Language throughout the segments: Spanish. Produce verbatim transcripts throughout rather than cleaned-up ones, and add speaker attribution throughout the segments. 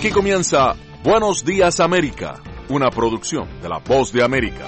Speaker 1: Aquí comienza Buenos Días América, una producción de La Voz de América.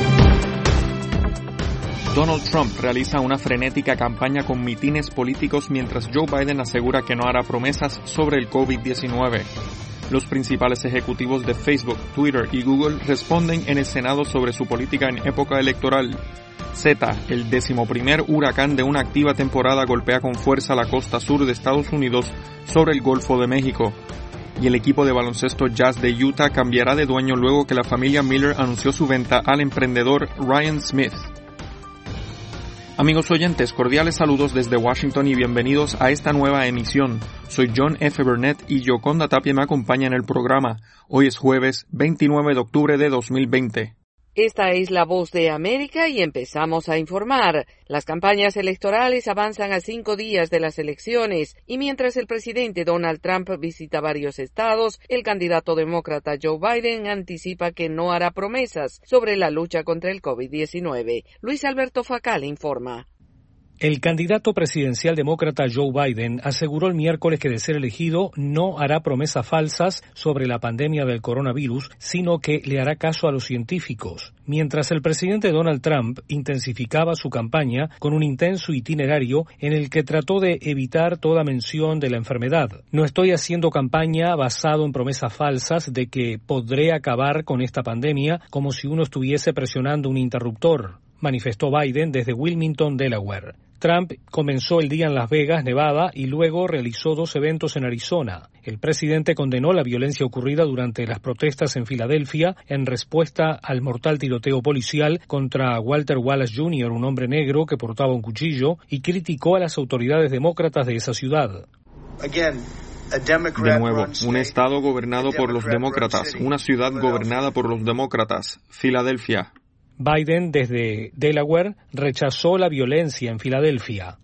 Speaker 2: Donald Trump realiza una frenética campaña con mitines políticos mientras Joe Biden asegura que no hará promesas sobre el COVID diecinueve. Los principales ejecutivos de Facebook, Twitter y Google responden en el Senado sobre su política en época electoral. Zeta, el decimoprimer huracán de una activa temporada, golpea con fuerza la costa sur de Estados Unidos sobre el Golfo de México. Y el equipo de baloncesto Jazz de Utah cambiará de dueño luego que la familia Miller anunció su venta al emprendedor Ryan Smith. Amigos oyentes, cordiales saludos desde Washington y bienvenidos a esta nueva emisión. Soy John F. Burnett y Yoconda Tapia me acompaña en el programa. Hoy es jueves veintinueve de octubre de dos mil veinte.
Speaker 3: Esta es La Voz de América y empezamos a informar. Las campañas electorales avanzan a cinco días de las elecciones y mientras el presidente Donald Trump visita varios estados, el candidato demócrata Joe Biden anticipa que no hará promesas sobre la lucha contra el COVID diecinueve. Luis Alberto Facal informa.
Speaker 4: El candidato presidencial demócrata Joe Biden aseguró el miércoles que de ser elegido no hará promesas falsas sobre la pandemia del coronavirus, sino que le hará caso a los científicos. Mientras el presidente Donald Trump intensificaba su campaña con un intenso itinerario en el que trató de evitar toda mención de la enfermedad. No estoy haciendo campaña basado en promesas falsas de que podré acabar con esta pandemia como si uno estuviese presionando un interruptor, manifestó Biden desde Wilmington, Delaware. Trump comenzó el día en Las Vegas, Nevada, y luego realizó dos eventos en Arizona. El presidente condenó la violencia ocurrida durante las protestas en Filadelfia en respuesta al mortal tiroteo policial contra Walter Wallace junior, un hombre negro que portaba un cuchillo, y criticó a las autoridades demócratas de esa ciudad.
Speaker 2: De nuevo, un estado gobernado por los demócratas, una ciudad gobernada por los demócratas, Filadelfia.
Speaker 4: Biden, desde Delaware, rechazó la violencia en Filadelfia.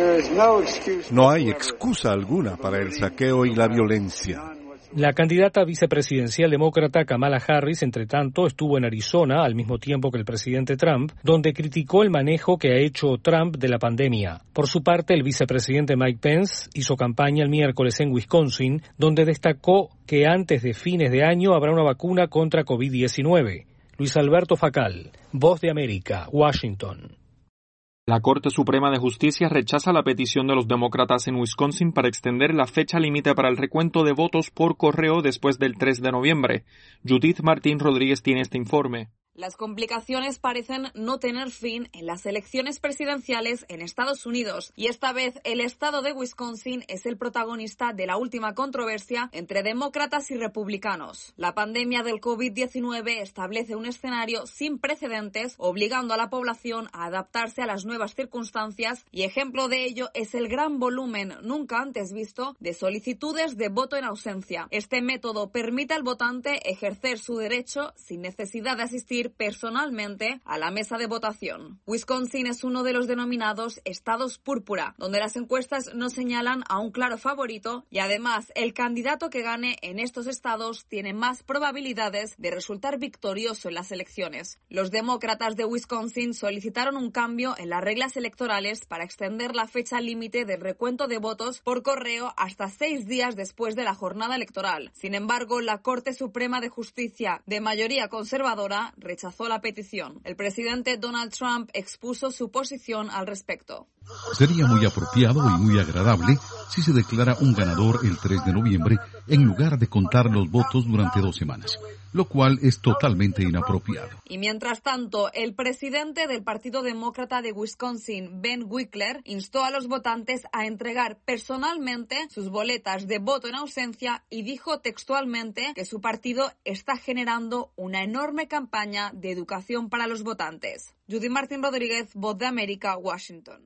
Speaker 5: No hay excusa alguna para el saqueo y la violencia.
Speaker 4: La candidata vicepresidencial demócrata Kamala Harris, entre tanto, estuvo en Arizona al mismo tiempo que el presidente Trump, donde criticó el manejo que ha hecho Trump de la pandemia. Por su parte, el vicepresidente Mike Pence hizo campaña el miércoles en Wisconsin, donde destacó que antes de fines de año habrá una vacuna contra COVID diecinueve. Luis Alberto Facal, Voz de América, Washington.
Speaker 2: La Corte Suprema de Justicia rechaza la petición de los demócratas en Wisconsin para extender la fecha límite para el recuento de votos por correo después del tres de noviembre. Judith Martín Rodríguez tiene este informe.
Speaker 6: Las complicaciones parecen no tener fin en las elecciones presidenciales en Estados Unidos y esta vez el estado de Wisconsin es el protagonista de la última controversia entre demócratas y republicanos. La pandemia del COVID diecinueve establece un escenario sin precedentes, obligando a la población a adaptarse a las nuevas circunstancias y ejemplo de ello es el gran volumen nunca antes visto de solicitudes de voto en ausencia. Este método permite al votante ejercer su derecho sin necesidad de asistir personalmente a la mesa de votación. Wisconsin es uno de los denominados estados púrpura, donde las encuestas no señalan a un claro favorito y además el candidato que gane en estos estados tiene más probabilidades de resultar victorioso en las elecciones. Los demócratas de Wisconsin solicitaron un cambio en las reglas electorales para extender la fecha límite del recuento de votos por correo hasta seis días después de la jornada electoral. Sin embargo, la Corte Suprema de Justicia, de mayoría conservadora, rechazó la petición. El presidente Donald Trump expuso su posición al respecto.
Speaker 7: Sería muy apropiado y muy agradable si se declara un ganador el tres de noviembre en lugar de contar los votos durante dos semanas, lo cual es totalmente inapropiado.
Speaker 6: Y mientras tanto, el presidente del Partido Demócrata de Wisconsin, Ben Wickler, instó a los votantes a entregar personalmente sus boletas de voto en ausencia y dijo textualmente que su partido está generando una enorme campaña de educación para los votantes. Judy Martín Rodríguez, Voz de América, Washington.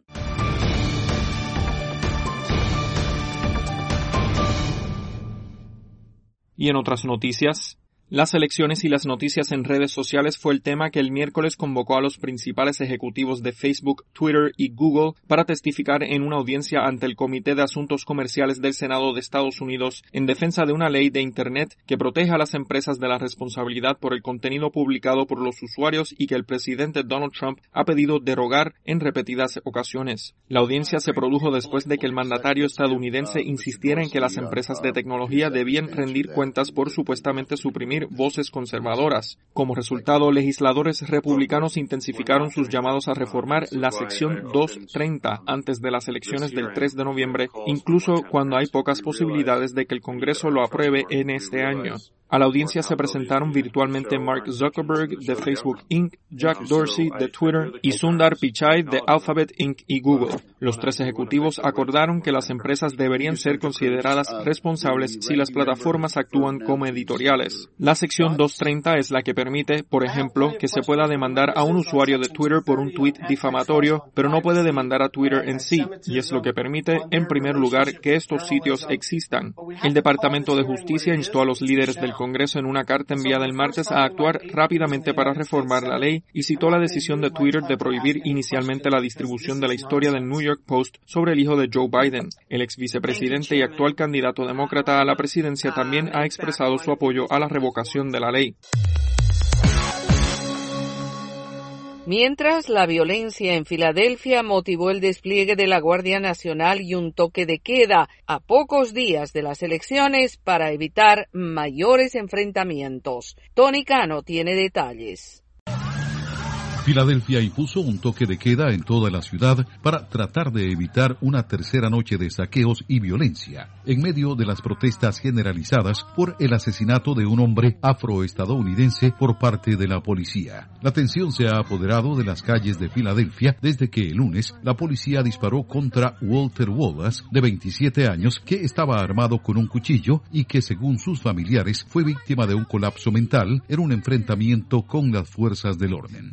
Speaker 2: Y en otras noticias, Las elecciones y las noticias en redes sociales fue el tema que el miércoles convocó a los principales ejecutivos de Facebook, Twitter y Google para testificar en una audiencia ante el Comité de Asuntos Comerciales del Senado de Estados Unidos en defensa de una ley de Internet que protege a las empresas de la responsabilidad por el contenido publicado por los usuarios y que el presidente Donald Trump ha pedido derogar en repetidas ocasiones. La audiencia se produjo después de que el mandatario estadounidense insistiera en que las empresas de tecnología debían rendir cuentas por supuestamente suprimir voces conservadoras. Como resultado, legisladores republicanos intensificaron sus llamados a reformar la sección doscientos treinta antes de las elecciones del tres de noviembre, incluso cuando hay pocas posibilidades de que el Congreso lo apruebe en este año. A la audiencia se presentaron virtualmente Mark Zuckerberg de Facebook incorporated, Jack Dorsey de Twitter y Sundar Pichai de Alphabet incorporated y Google. Los tres ejecutivos acordaron que las empresas deberían ser consideradas responsables si las plataformas actúan como editoriales. La sección doscientos treinta es la que permite, por ejemplo, que se pueda demandar a un usuario de Twitter por un tuit difamatorio, pero no puede demandar a Twitter en sí, y es lo que permite, en primer lugar, que estos sitios existan. El Departamento de Justicia instó a los líderes del Congreso en una carta enviada el martes a actuar rápidamente para reformar la ley y citó la decisión de Twitter de prohibir inicialmente la distribución de la historia del New York Post sobre el hijo de Joe Biden. El ex vicepresidente y actual candidato demócrata a la presidencia también ha expresado su apoyo a la revocación de la ley.
Speaker 3: Mientras, la violencia en Filadelfia motivó el despliegue de la Guardia Nacional y un toque de queda a pocos días de las elecciones para evitar mayores enfrentamientos. Tony Cano tiene detalles.
Speaker 7: Filadelfia impuso un toque de queda en toda la ciudad para tratar de evitar una tercera noche de saqueos y violencia, en medio de las protestas generalizadas por el asesinato de un hombre afroestadounidense por parte de la policía. La tensión se ha apoderado de las calles de Filadelfia desde que el lunes la policía disparó contra Walter Wallace, de veintisiete años, que estaba armado con un cuchillo y que, según sus familiares, fue víctima de un colapso mental en un enfrentamiento con las fuerzas del orden.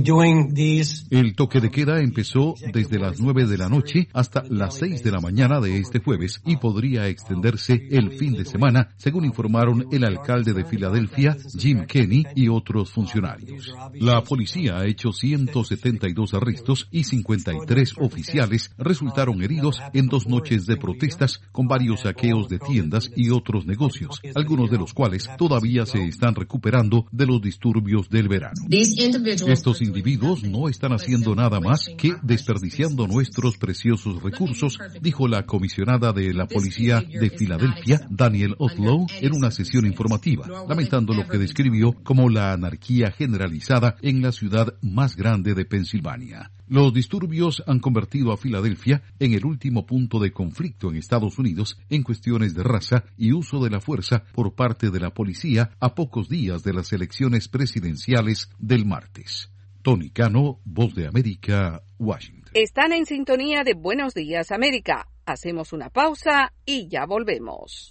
Speaker 7: El toque de queda empezó desde las nueve de la noche hasta las seis de la mañana de este jueves y podría extenderse el fin de semana, según informaron el alcalde de Filadelfia, Jim Kenney, y otros funcionarios. La policía ha hecho ciento setenta y dos arrestos y cincuenta y tres oficiales resultaron heridos en dos noches de protestas con varios saqueos de tiendas y otros negocios, algunos de los cuales todavía se están recuperando de los disturbios del verano. Estos individuos no están haciendo nada más que desperdiciando nuestros preciosos recursos, dijo la comisionada de la policía de Filadelfia, Daniel Otlow, en una sesión informativa, lamentando lo que describió como la anarquía generalizada en la ciudad más grande de Pensilvania. Los disturbios han convertido a Filadelfia en el último punto de conflicto en Estados Unidos en cuestiones de raza y uso de la fuerza por parte de la policía a pocos días de las elecciones presidenciales del martes. Tony Cano, Voz de América, Washington.
Speaker 3: Están en sintonía de Buenos Días, América. Hacemos una pausa y ya volvemos.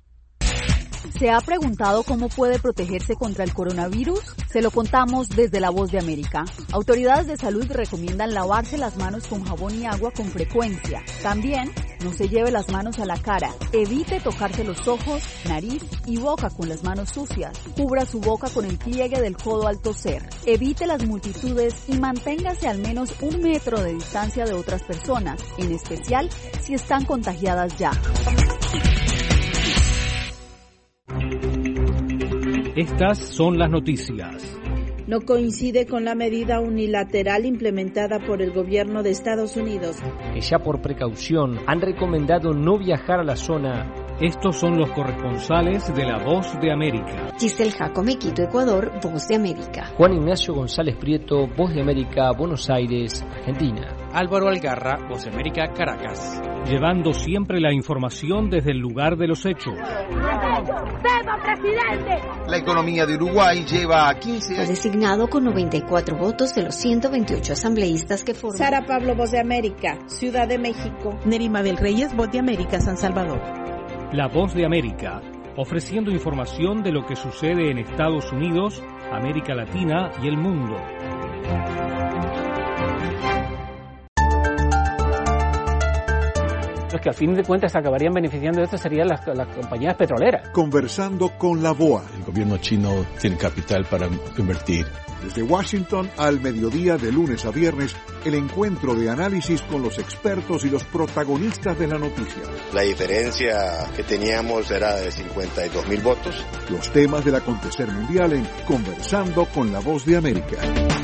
Speaker 8: ¿Se ha preguntado cómo puede protegerse contra el coronavirus? Se lo contamos desde La Voz de América. Autoridades de salud recomiendan lavarse las manos con jabón y agua con frecuencia. También, no se lleve las manos a la cara. Evite tocarse los ojos, nariz y boca con las manos sucias. Cubra su boca con el pliegue del codo al toser. Evite las multitudes y manténgase al menos un metro de distancia de otras personas, en especial si están contagiadas ya.
Speaker 4: Estas son las noticias.
Speaker 9: No coincide con la medida unilateral implementada por el gobierno de Estados Unidos,
Speaker 10: que ya por precaución han recomendado no viajar a la zona.
Speaker 4: Estos son los corresponsales de La Voz de América.
Speaker 11: Giselle Jacome, Quito, Ecuador, Voz de América.
Speaker 10: Juan Ignacio González Prieto, Voz de América, Buenos Aires, Argentina.
Speaker 12: Álvaro Algarra, Voz de América, Caracas.
Speaker 4: Llevando siempre la información desde el lugar de los hechos.
Speaker 13: ¡Viva, presidente!
Speaker 14: La economía de Uruguay lleva a quince años.
Speaker 11: Fue designado con noventa y cuatro votos de los ciento veintiocho asambleístas que forman.
Speaker 9: Sara Pablo, Voz de América, Ciudad de México.
Speaker 15: Nerima Mabel Reyes, Voz de América, San Salvador.
Speaker 4: La Voz de América, ofreciendo información de lo que sucede en Estados Unidos, América Latina y el mundo.
Speaker 16: Los que al fin de cuentas se acabarían beneficiando de esto serían las, las compañías petroleras.
Speaker 5: Conversando con la B O A.
Speaker 17: El gobierno chino tiene capital para invertir.
Speaker 5: Desde Washington al mediodía de lunes a viernes, el encuentro de análisis con los expertos y los protagonistas de la noticia.
Speaker 18: La diferencia que teníamos era de cincuenta y dos mil votos.
Speaker 5: Los temas del acontecer mundial en Conversando con la Voz de América.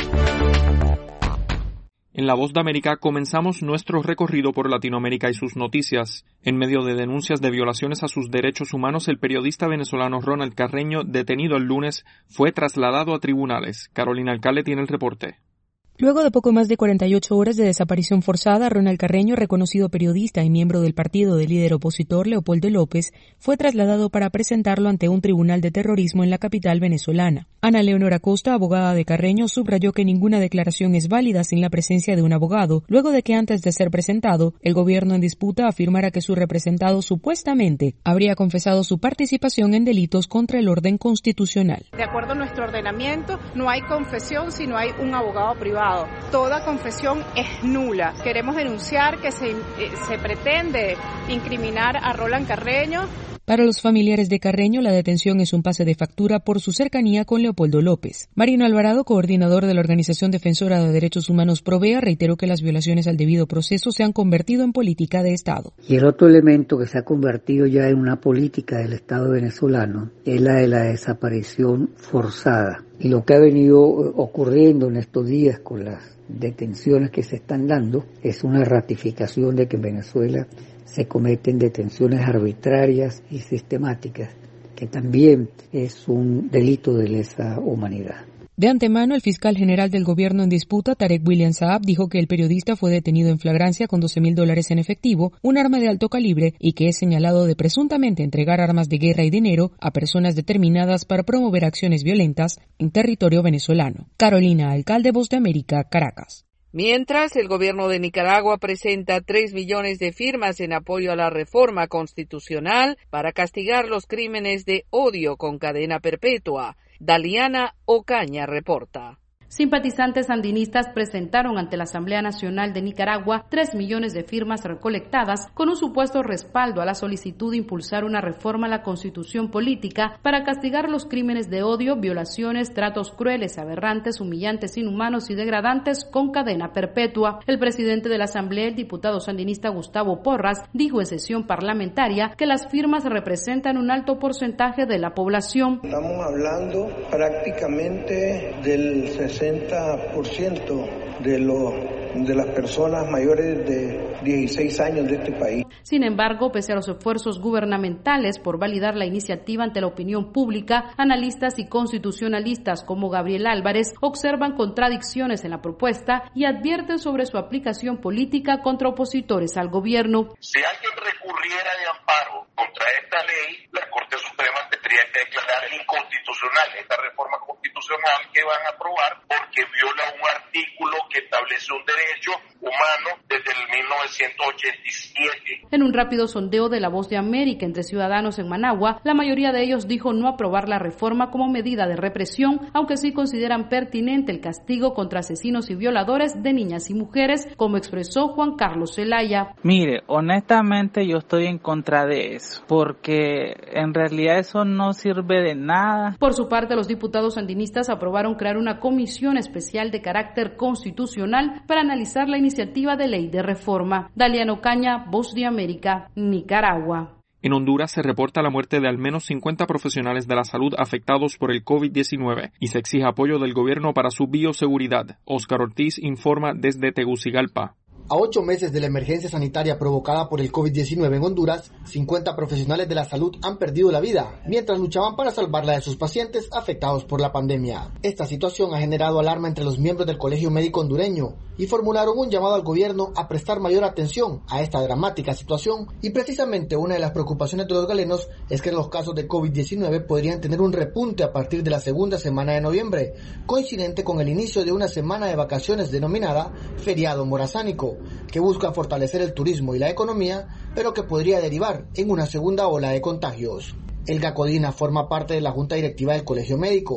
Speaker 2: En La Voz de América comenzamos nuestro recorrido por Latinoamérica y sus noticias. En medio de denuncias de violaciones a sus derechos humanos, el periodista venezolano Ronald Carreño, detenido el lunes, fue trasladado a tribunales. Carolina Alcalde tiene el reporte.
Speaker 19: Luego de poco más de cuarenta y ocho horas de desaparición forzada, Ronald Carreño, reconocido periodista y miembro del partido del líder opositor Leopoldo López, fue trasladado para presentarlo ante un tribunal de terrorismo en la capital venezolana. Ana Leonor Acosta, abogada de Carreño, subrayó que ninguna declaración es válida sin la presencia de un abogado, luego de que antes de ser presentado, el gobierno en disputa afirmara que su representado supuestamente habría confesado su participación en delitos contra el orden constitucional.
Speaker 20: De acuerdo a nuestro ordenamiento, no hay confesión si no hay un abogado privado. Toda confesión es nula. Queremos denunciar que se, eh, se pretende incriminar a Ronald Carreño.
Speaker 19: Para los familiares de Carreño, la detención es un pase de factura por su cercanía con Leopoldo López. Marino Alvarado, coordinador de la Organización Defensora de Derechos Humanos Provea, reiteró que las violaciones al debido proceso se han convertido en política de Estado.
Speaker 21: Y el otro elemento que se ha convertido ya en una política del Estado venezolano es la de la desaparición forzada. Y lo que ha venido ocurriendo en estos días con las detenciones que se están dando es una ratificación de que en Venezuela se cometen detenciones arbitrarias y sistemáticas, que también es un delito de lesa humanidad.
Speaker 19: De antemano, el fiscal general del gobierno en disputa, Tarek William Saab, dijo que el periodista fue detenido en flagrancia con doce mil dólares en efectivo, un arma de alto calibre y que es señalado de presuntamente entregar armas de guerra y dinero a personas determinadas para promover acciones violentas en territorio venezolano. Carolina Alcalde, Voz de América, Caracas.
Speaker 3: Mientras, el gobierno de Nicaragua presenta tres millones de firmas en apoyo a la reforma constitucional para castigar los crímenes de odio con cadena perpetua. Daliana Ocaña reporta.
Speaker 22: Simpatizantes sandinistas presentaron ante la Asamblea Nacional de Nicaragua tres millones de firmas recolectadas con un supuesto respaldo a la solicitud de impulsar una reforma a la Constitución política para castigar los crímenes de odio, violaciones, tratos crueles, aberrantes, humillantes, inhumanos y degradantes con cadena perpetua. El presidente de la Asamblea, el diputado sandinista Gustavo Porras, dijo en sesión parlamentaria que las firmas representan un alto porcentaje de la población.
Speaker 23: Estamos hablando prácticamente del sesenta por ciento de, lo, de las personas mayores de dieciséis años de este país.
Speaker 22: Sin embargo, pese a los esfuerzos gubernamentales por validar la iniciativa ante la opinión pública, analistas y constitucionalistas como Gabriel Álvarez observan contradicciones en la propuesta y advierten sobre su aplicación política contra opositores al gobierno.
Speaker 24: Si alguien recurriera de amparo contra esta ley, la Corte Suprema tendría que declarar inconstitucional esta reforma constitucional que van a aprobar porque viola un artículo que establece un derecho humano desde el mil novecientos ochenta y siete.
Speaker 22: En un rápido sondeo de La Voz de América entre ciudadanos en Managua, la mayoría de ellos dijo no aprobar la reforma como medida de represión, aunque sí consideran pertinente el castigo contra asesinos y violadores de niñas y mujeres, como expresó Juan Carlos Zelaya.
Speaker 25: Mire, honestamente yo estoy en contra de eso, porque en realidad eso no sirve de nada.
Speaker 22: Por su parte, los diputados sandinistas aprobaron crear una comisión especial de carácter constitucional para analizar la iniciativa de ley de reforma. Daliana Ocaña, Voz de América, Nicaragua.
Speaker 2: En Honduras se reporta la muerte de al menos cincuenta profesionales de la salud afectados por el COVID diecinueve y se exige apoyo del gobierno para su bioseguridad. Oscar Ortiz informa desde Tegucigalpa.
Speaker 26: A ocho meses de la emergencia sanitaria provocada por el COVID diecinueve en Honduras, cincuenta profesionales de la salud han perdido la vida mientras luchaban para salvarla de sus pacientes afectados por la pandemia. Esta situación ha generado alarma entre los miembros del Colegio Médico Hondureño y formularon un llamado al gobierno a prestar mayor atención a esta dramática situación, y precisamente una de las preocupaciones de los galenos es que los casos de COVID diecinueve podrían tener un repunte a partir de la segunda semana de noviembre, coincidente con el inicio de una semana de vacaciones denominada Feriado Morazánico, que busca fortalecer el turismo y la economía, pero que podría derivar en una segunda ola de contagios. El GACODINA forma parte de la Junta Directiva del Colegio Médico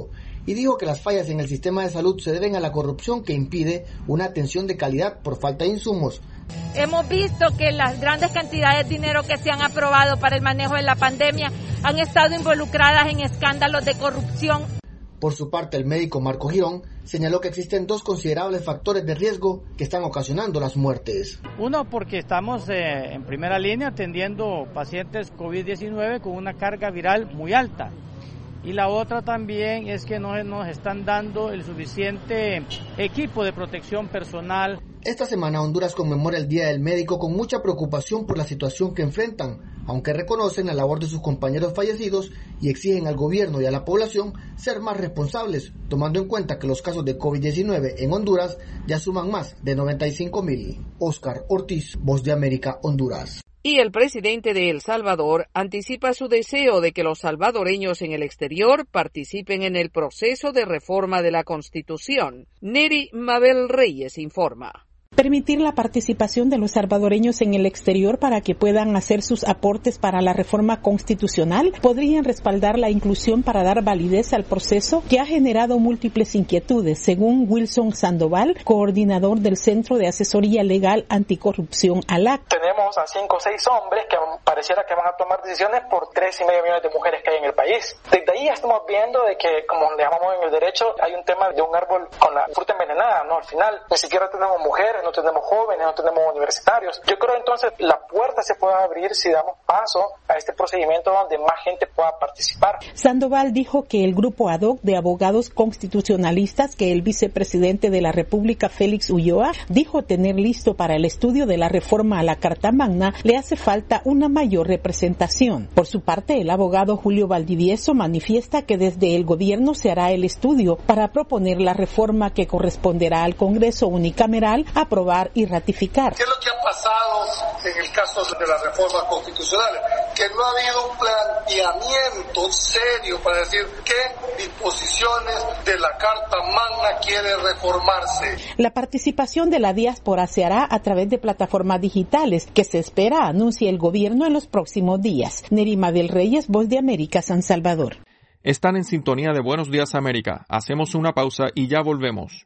Speaker 26: y dijo que las fallas en el sistema de salud se deben a la corrupción que impide una atención de calidad por falta de insumos.
Speaker 1: Hemos visto que las grandes cantidades de dinero que se han aprobado para el manejo de la pandemia han estado involucradas en escándalos de corrupción.
Speaker 26: Por su parte, el médico Marco Girón señaló que existen dos considerables factores de riesgo que están ocasionando las muertes.
Speaker 6: Uno, porque estamos eh, en primera línea atendiendo pacientes COVID diecinueve con una carga viral muy alta. Y la otra también es que no nos están dando el suficiente equipo de protección personal.
Speaker 26: Esta semana Honduras conmemora el Día del Médico con mucha preocupación por la situación que enfrentan, aunque reconocen la labor de sus compañeros fallecidos y exigen al gobierno y a la población ser más responsables, tomando en cuenta que los casos de COVID diecinueve en Honduras ya suman más de noventa y cinco mil. Oscar Ortiz, Voz de América, Honduras.
Speaker 3: Y el presidente de El Salvador anticipa su deseo de que los salvadoreños en el exterior participen en el proceso de reforma de la Constitución. Neri Mabel Reyes informa.
Speaker 15: Permitir la participación de los salvadoreños en el exterior para que puedan hacer sus aportes para la reforma constitucional podrían respaldar la inclusión para dar validez al proceso que ha generado múltiples inquietudes, según Wilson Sandoval, coordinador del Centro de Asesoría Legal Anticorrupción A L A C.
Speaker 7: Tenemos a cinco o seis hombres que pareciera que van a tomar decisiones por tres y medio millones de mujeres que hay en el país. Desde ahí estamos viendo de que, como le llamamos en el derecho, hay un tema de un árbol con la fruta envenenada, ¿no? Al final, ni siquiera tenemos mujeres, no tenemos jóvenes, no tenemos universitarios. Yo creo entonces la puerta se puede abrir si damos paso a este procedimiento donde más gente pueda participar.
Speaker 15: Sandoval dijo que el grupo ad hoc de abogados constitucionalistas que el vicepresidente de la República, Félix Ulloa, dijo tener listo para el estudio de la reforma a la Carta Magna, le hace falta una mayor representación. Por su parte, el abogado Julio Valdivieso manifiesta que desde el gobierno se hará el estudio para proponer la reforma que corresponderá al Congreso unicameral aprobar y ratificar.
Speaker 8: ¿Qué es lo que ha pasado en el caso de las reformas constitucionales? Que no ha habido un planteamiento serio para decir qué disposiciones de la Carta Magna quiere reformarse.
Speaker 15: La participación de la diáspora se hará a través de plataformas digitales que se espera anuncie el gobierno en los próximos días. Nerima del Reyes, Voz de América, San Salvador.
Speaker 2: Están en sintonía de Buenos Días América. Hacemos una pausa y ya volvemos.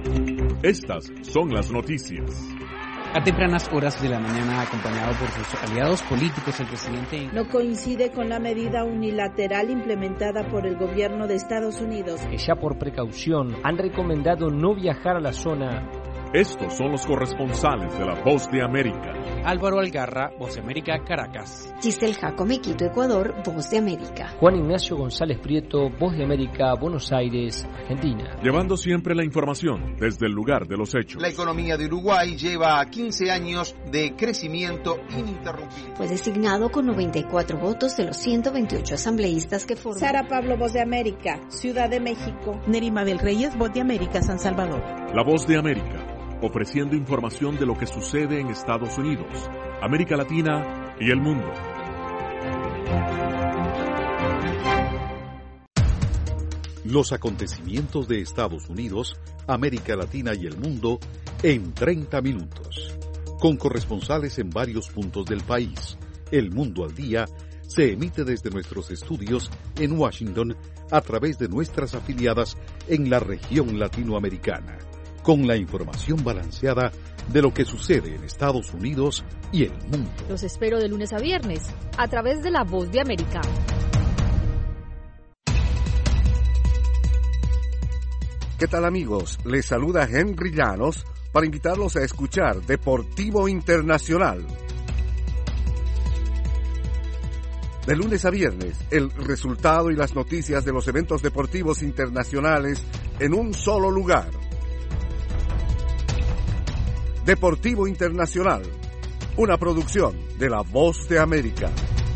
Speaker 10: Estas son las noticias.
Speaker 12: A tempranas horas de la mañana, acompañado por sus aliados políticos, el presidente
Speaker 9: no coincide con la medida unilateral implementada por el gobierno de Estados Unidos.
Speaker 27: Que ya por precaución han recomendado no viajar a la zona.
Speaker 10: Estos son los corresponsales de La Voz de América.
Speaker 12: Álvaro Algarra, Voz de América, Caracas.
Speaker 11: Giselle Jacome, Quito, Ecuador, Voz de América.
Speaker 27: Juan Ignacio González Prieto, Voz de América, Buenos Aires, Argentina.
Speaker 10: Llevando siempre la información desde el lugar de los hechos.
Speaker 14: La economía de Uruguay lleva quince años de crecimiento ininterrumpido.
Speaker 11: Fue designado con noventa y cuatro votos de los ciento veintiocho asambleístas que forman.
Speaker 9: Sara Pablo, Voz de América, Ciudad de México.
Speaker 15: Nerima del Reyes, Voz de América, San Salvador.
Speaker 10: La Voz de América, ofreciendo información de lo que sucede en Estados Unidos, América Latina y el mundo.
Speaker 5: Los acontecimientos de Estados Unidos, América Latina y el mundo en treinta minutos. Con corresponsales en varios puntos del país. El Mundo al Día se emite desde nuestros estudios en Washington a través de nuestras afiliadas en la región latinoamericana, con la información balanceada de lo que sucede en Estados Unidos y el mundo.
Speaker 28: Los espero de lunes a viernes, a través de La Voz de América.
Speaker 29: ¿Qué tal, amigos? Les saluda Henry Llanos para invitarlos a escuchar Deportivo Internacional. De lunes a viernes, el resultado y las noticias de los eventos deportivos internacionales en un solo lugar. Deportivo Internacional, una producción de La Voz de América.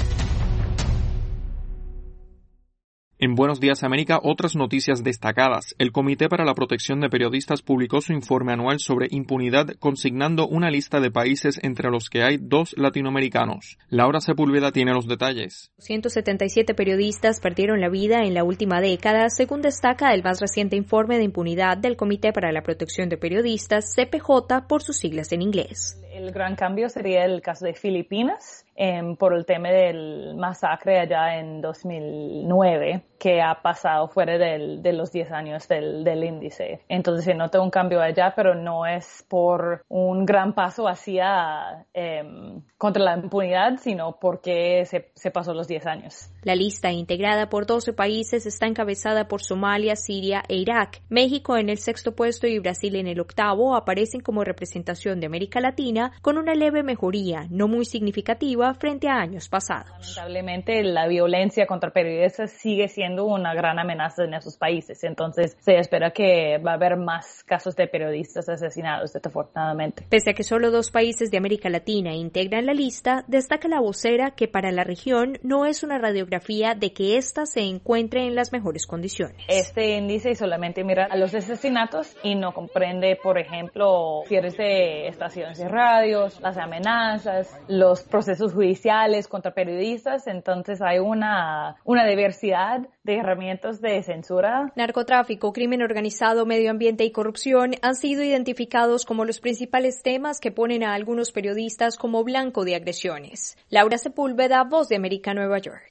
Speaker 2: En Buenos Días América, otras noticias destacadas. El Comité para la Protección de Periodistas publicó su informe anual sobre impunidad, consignando una lista de países entre los que hay dos latinoamericanos. Laura Sepúlveda tiene los detalles.
Speaker 30: ciento setenta y siete periodistas perdieron la vida en la última década, según destaca el más reciente informe de impunidad del Comité para la Protección de Periodistas, C P J, por sus siglas en inglés.
Speaker 31: El gran cambio sería el caso de Filipinas, eh, por el tema del masacre allá en dos mil nueve, que ha pasado fuera del, de los diez años del, del índice. Entonces se nota un cambio allá, pero no es por un gran paso hacia eh, contra la impunidad, sino porque se, se pasó los diez años.
Speaker 30: La lista, integrada por doce países, está encabezada por Somalia, Siria e Irak. México en el sexto puesto y Brasil en el octavo aparecen como representación de América Latina con una leve mejoría, no muy significativa, frente a años pasados.
Speaker 31: Lamentablemente, la violencia contra periodistas sigue siendo una gran amenaza en esos países. Entonces, se espera que va a haber más casos de periodistas asesinados, desafortunadamente.
Speaker 30: Pese a que solo dos países de América Latina integran la lista, destaca la vocera que para la región no es una radiografía de que ésta se encuentre en las mejores condiciones.
Speaker 31: Este índice solamente mira a los asesinatos y no comprende, por ejemplo, cierres de estaciones de radios, las amenazas, los procesos judiciales contra periodistas. Entonces hay una, una diversidad de herramientas de censura.
Speaker 30: Narcotráfico, crimen organizado, medio ambiente y corrupción han sido identificados como los principales temas que ponen a algunos periodistas como blanco de agresiones. Laura Sepúlveda, Voz de América, Nueva York.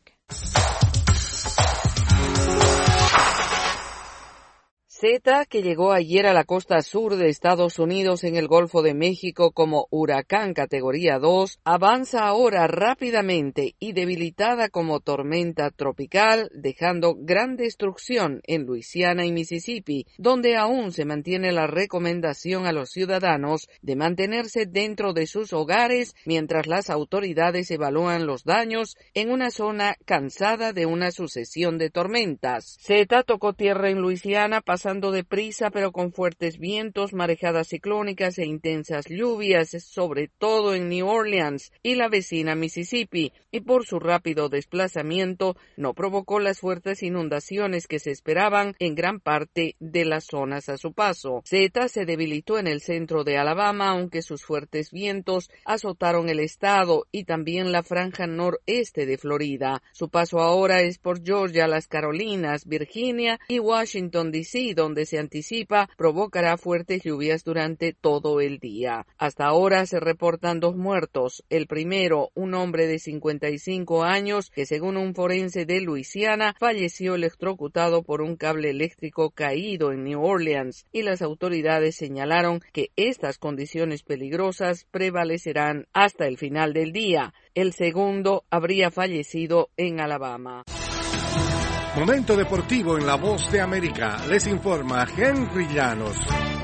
Speaker 3: Zeta, que llegó ayer a la costa sur de Estados Unidos en el Golfo de México como huracán categoría dos, avanza ahora rápidamente y debilitada como tormenta tropical, dejando gran destrucción en Luisiana y Mississippi, donde aún se mantiene la recomendación a los ciudadanos de mantenerse dentro de sus hogares mientras las autoridades evalúan los daños en una zona cansada de una sucesión de tormentas. Zeta tocó tierra en Luisiana pasando deprisa pero con fuertes vientos, marejadas ciclónicas e intensas lluvias, sobre todo en New Orleans y la vecina Mississippi, y por su rápido desplazamiento no provocó las fuertes inundaciones que se esperaban en gran parte de las zonas a su paso. Zeta se debilitó en el centro de Alabama, aunque sus fuertes vientos azotaron el estado y también la franja noreste de Florida. Su paso ahora es por Georgia, las Carolinas, Virginia y Washington D C, donde se anticipa provocará fuertes lluvias durante todo el día. Hasta ahora se reportan dos muertos. El primero, un hombre de cincuenta y cinco años que, según un forense de Luisiana, falleció electrocutado por un cable eléctrico caído en New Orleans, y las autoridades señalaron que estas condiciones peligrosas prevalecerán hasta el final del día. El segundo habría fallecido en Alabama.
Speaker 29: Momento deportivo en La Voz de América. Les informa Henry Llanos.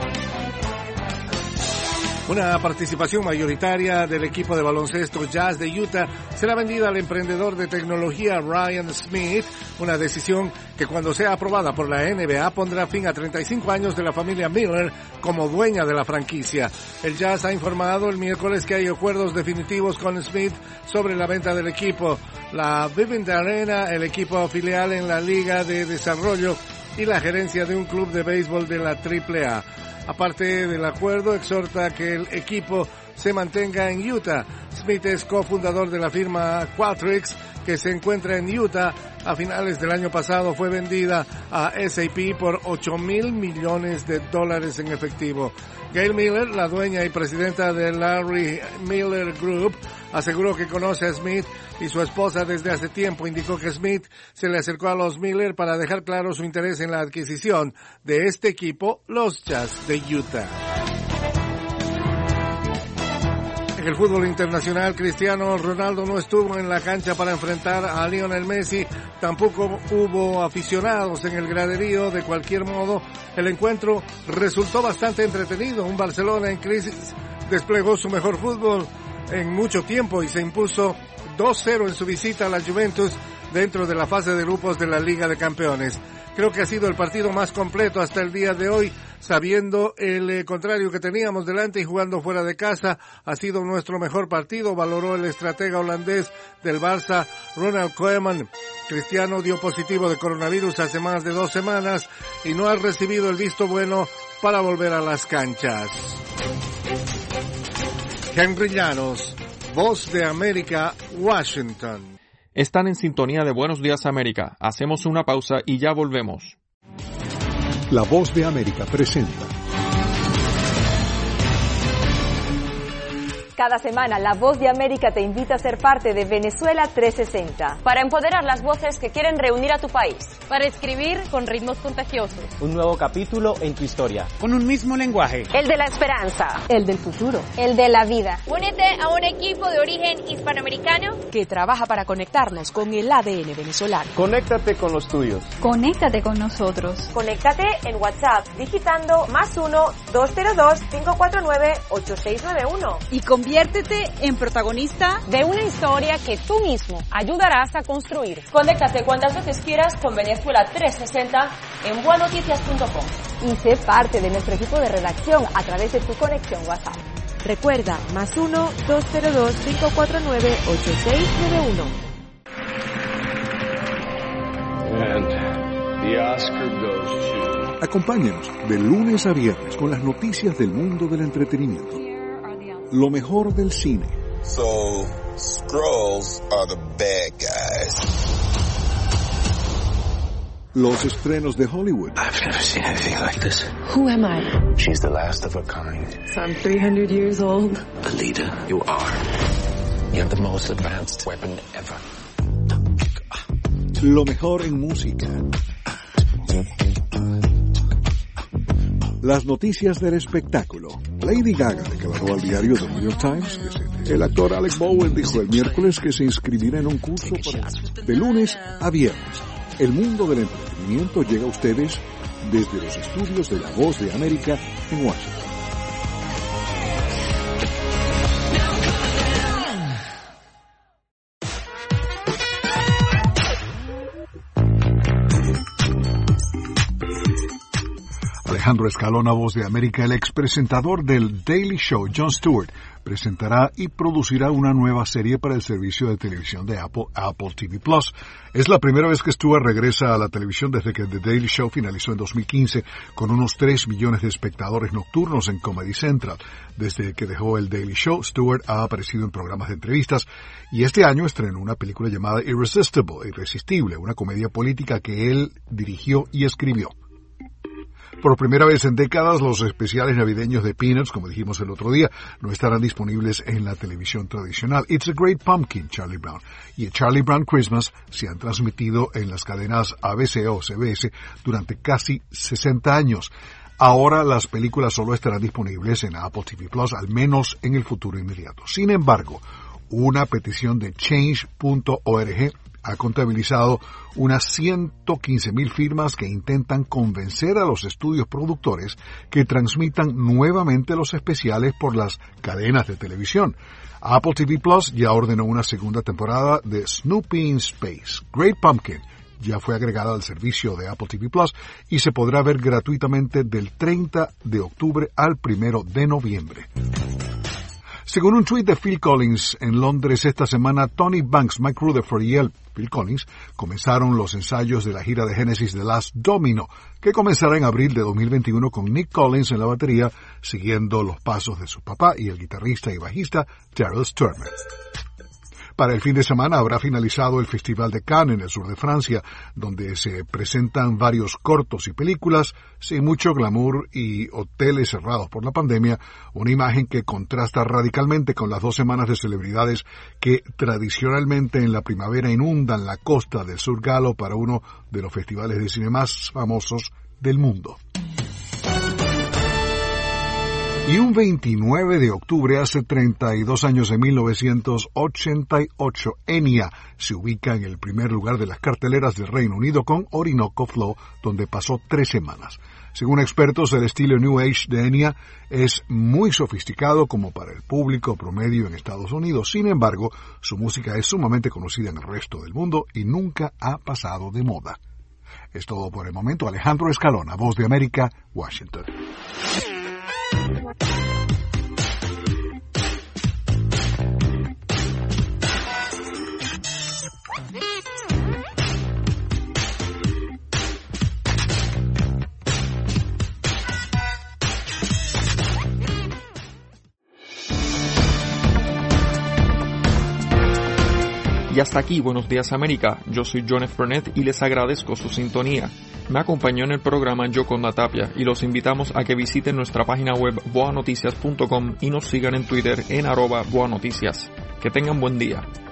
Speaker 29: Una participación mayoritaria del equipo de baloncesto Jazz de Utah será vendida al emprendedor de tecnología Ryan Smith, una decisión que, cuando sea aprobada por la N B A, pondrá fin a treinta y cinco años de la familia Miller como dueña de la franquicia. El Jazz ha informado el miércoles que hay acuerdos definitivos con Smith sobre la venta del equipo. La Vivint Arena, el equipo filial en la Liga de Desarrollo, y la gerencia de un club de béisbol de la triple A. Aparte del acuerdo, exhorta que el equipo se mantenga en Utah. Smith es cofundador de la firma Qualtrics, que se encuentra en Utah. A finales del año pasado fue vendida a S A P por ocho mil millones de dólares en efectivo. Gail Miller, la dueña y presidenta de Larry Miller Group, aseguró que conoce a Smith y su esposa desde hace tiempo. Indicó que Smith se le acercó a los Miller para dejar claro su interés en la adquisición de este equipo, los Jazz de Utah. En el fútbol internacional, Cristiano Ronaldo no estuvo en la cancha para enfrentar a Lionel Messi. Tampoco hubo aficionados en el graderío. De cualquier modo, el encuentro resultó bastante entretenido. Un Barcelona en crisis desplegó su mejor fútbol en mucho tiempo y se impuso dos cero en su visita a la Juventus dentro de la fase de grupos de la Liga de Campeones. Creo que ha sido el partido más completo hasta el día de hoy, sabiendo el eh, contrario que teníamos delante y jugando fuera de casa. Ha sido nuestro mejor partido, valoró el estratega holandés del Barça, Ronald Koeman. Cristiano dio positivo de coronavirus hace más de dos semanas y no ha recibido el visto bueno para volver a las canchas. Henry Llanos, Voz de América, Washington.
Speaker 2: Están en sintonía de Buenos Días América. Hacemos una pausa y ya volvemos.
Speaker 5: La Voz de América presenta
Speaker 4: Cada semana, La Voz de América te invita a ser parte de Venezuela trescientos sesenta.
Speaker 13: Para empoderar las voces que quieren reunir a tu país.
Speaker 28: Para escribir con ritmos contagiosos.
Speaker 16: Un nuevo capítulo en tu historia.
Speaker 17: Con un mismo lenguaje.
Speaker 13: El de la esperanza.
Speaker 4: El del futuro.
Speaker 13: El de la vida.
Speaker 30: Únete a un equipo de origen hispanoamericano
Speaker 4: que trabaja para conectarnos con el A D N venezolano.
Speaker 16: Conéctate con los tuyos.
Speaker 13: Conéctate con nosotros.
Speaker 4: Conéctate en WhatsApp digitando más uno, dos cero dos, cinco cuatro nueve, ocho seis nueve uno.
Speaker 13: Y conviértete en protagonista de una historia que tú mismo ayudarás a construir.
Speaker 4: Conéctate cuantas veces quieras con Venezuela trescientos sesenta en buenoticias punto com y sé parte de nuestro equipo de redacción a través de tu conexión WhatsApp. Recuerda, más uno, dos cero dos, cinco cuatro nueve, ocho seis nueve uno.
Speaker 18: And the Oscar goes to...
Speaker 19: Acompáñanos de lunes a viernes con las noticias del mundo del entretenimiento. Lo mejor del cine.
Speaker 20: So, Skrulls are the bad guys.
Speaker 19: Los estrenos de Hollywood.
Speaker 20: I've never seen anything like this.
Speaker 4: Who am I?
Speaker 20: She's the last of her kind.
Speaker 4: So I'm three hundred years old.
Speaker 20: Alita, you are. You have the most advanced weapon ever.
Speaker 19: Lo mejor en música. Las noticias del espectáculo. Lady Gaga declaró al diario The New York Times que el actor Alec Bowen dijo el miércoles que se inscribirá en un curso para de lunes a viernes. El mundo del entretenimiento llega a ustedes desde los estudios de La Voz de América en Washington. Alejandro Escalona, Voz de América, el expresentador del Daily Show, Jon Stewart, presentará y producirá una nueva serie para el servicio de televisión de Apple, Apple T V Plus. Es la primera vez que Stewart regresa a la televisión desde que The Daily Show finalizó en dos mil quince con unos tres millones de espectadores nocturnos en Comedy Central. Desde que dejó el Daily Show, Stewart ha aparecido en programas de entrevistas y este año estrenó una película llamada Irresistible, Irresistible, una comedia política que él dirigió y escribió. Por primera vez en décadas, los especiales navideños de Peanuts, como dijimos el otro día, no estarán disponibles en la televisión tradicional. It's a Great Pumpkin, Charlie Brown, y Charlie Brown Christmas se han transmitido en las cadenas A B C o C B S durante casi sesenta años. Ahora las películas solo estarán disponibles en Apple T V Plus, al menos en el futuro inmediato. Sin embargo, una petición de change punto org ha contabilizado unas ciento quince mil firmas que intentan convencer a los estudios productores que transmitan nuevamente los especiales por las cadenas de televisión. Apple T V Plus ya ordenó una segunda temporada de Snoopy in Space. Great Pumpkin ya fue agregada al servicio de Apple T V Plus y se podrá ver gratuitamente del treinta de octubre al primero de noviembre. Según un tuit de Phil Collins en Londres esta semana, Tony Banks, Mike Rutherford y él, Phil Collins, comenzaron los ensayos de la gira de Genesis The Last Domino, que comenzará en abril de dos mil veintiuno con Nick Collins en la batería, siguiendo los pasos de su papá y el guitarrista y bajista Daryl Stuermer. Para el fin de semana habrá finalizado el Festival de Cannes en el sur de Francia, donde se presentan varios cortos y películas, sin mucho glamour y hoteles cerrados por la pandemia, una imagen que contrasta radicalmente con las dos semanas de celebridades que tradicionalmente en la primavera inundan la costa del sur galo para uno de los festivales de cine más famosos del mundo. Y un veintinueve de octubre, hace treinta y dos años, en mil novecientos ochenta y ocho, Enya se ubica en el primer lugar de las carteleras del Reino Unido con Orinoco Flow, donde pasó tres semanas. Según expertos, el estilo New Age de Enya es muy sofisticado como para el público promedio en Estados Unidos. Sin embargo, su música es sumamente conocida en el resto del mundo y nunca ha pasado de moda. Es todo por el momento. Alejandro Escalona, Voz de América, Washington.
Speaker 2: Y hasta aquí, Buenos Días América. Yo soy John F. Burnett y les agradezco su sintonía. Me acompañó en el programa Yoconda Tapia y los invitamos a que visiten nuestra página web boa noticias punto com y nos sigan en Twitter en arroba boanoticias. Que tengan buen día.